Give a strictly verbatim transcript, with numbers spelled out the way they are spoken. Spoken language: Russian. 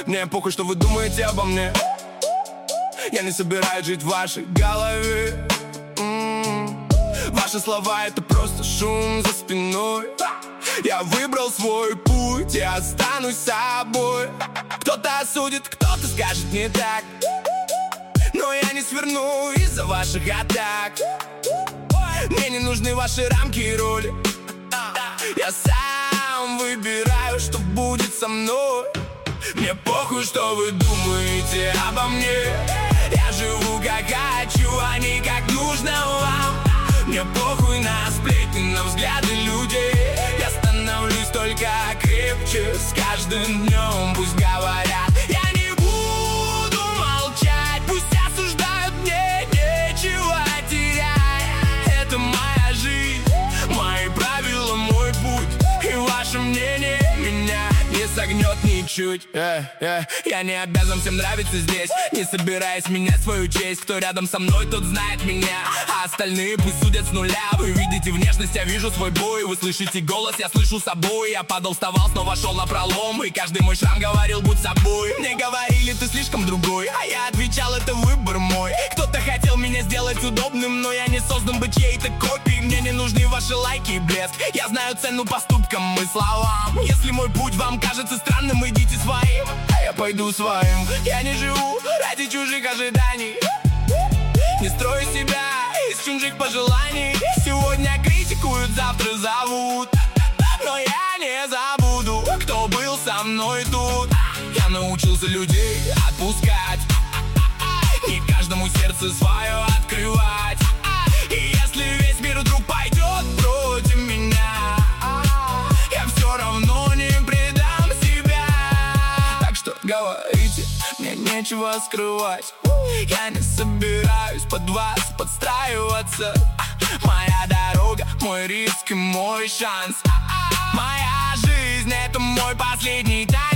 Мне похуй, что вы думаете обо мне. Я не собираюсь жить в вашей голове. М-м-м. Ваши слова — это просто шум за спиной. Я выбрал свой путь и останусь собой. Кто-то осудит, кто-то скажет не так, но я не сверну из-за ваших атак. Мне не нужны ваши рамки и роли. Я сам выбираю, что будет со мной. Мне похуй, что вы думаете обо мне. Я живу как хочу, а не как нужно вам. Мне похуй на сплетни, на взгляды людей. Я становлюсь только крепче с каждым днем. Пусть говорят, я не буду молчать. Пусть осуждают, мне нечего терять. Это моя жизнь, мои правила, мой путь. И ваше мнение меня не согнет ничуть. э, э, Я не обязан всем нравиться здесь, не собираюсь менять свою честь. Кто рядом со мной, тот знает меня, а остальные пусть судят с нуля. Вы видите внешность, я вижу свой бой. Вы слышите голос, я слышу собой. Я падал, вставал, снова шел на пролом. И каждый мой шрам говорил, будь собой. Мне говорили, ты слишком другой, а я отвечал, это выбор мой. Кто-то хотел меня сделать удобным, но я не создан быть чьей-то копией. Мне не нужны ваши лайки и блеск. Я знаю цену поступкам и словам. Если мой путь вам кажется странным, идите своим, а я пойду своим. Я не живу ради чужих ожиданий, не строю себя из чужих пожеланий. Сегодня критикуют, завтра зовут, но я не забуду, кто был со мной тут. Я научился людей отпускать, не каждому сердце свое открывать. И если весь мир вдруг пойдет против меня, я все равно не предам себя. Так что говорите, мне нечего скрывать. Я не собираюсь под вас подстраиваться. Моя дорога, мой риск и мой шанс. Моя жизнь — это мой последний танец.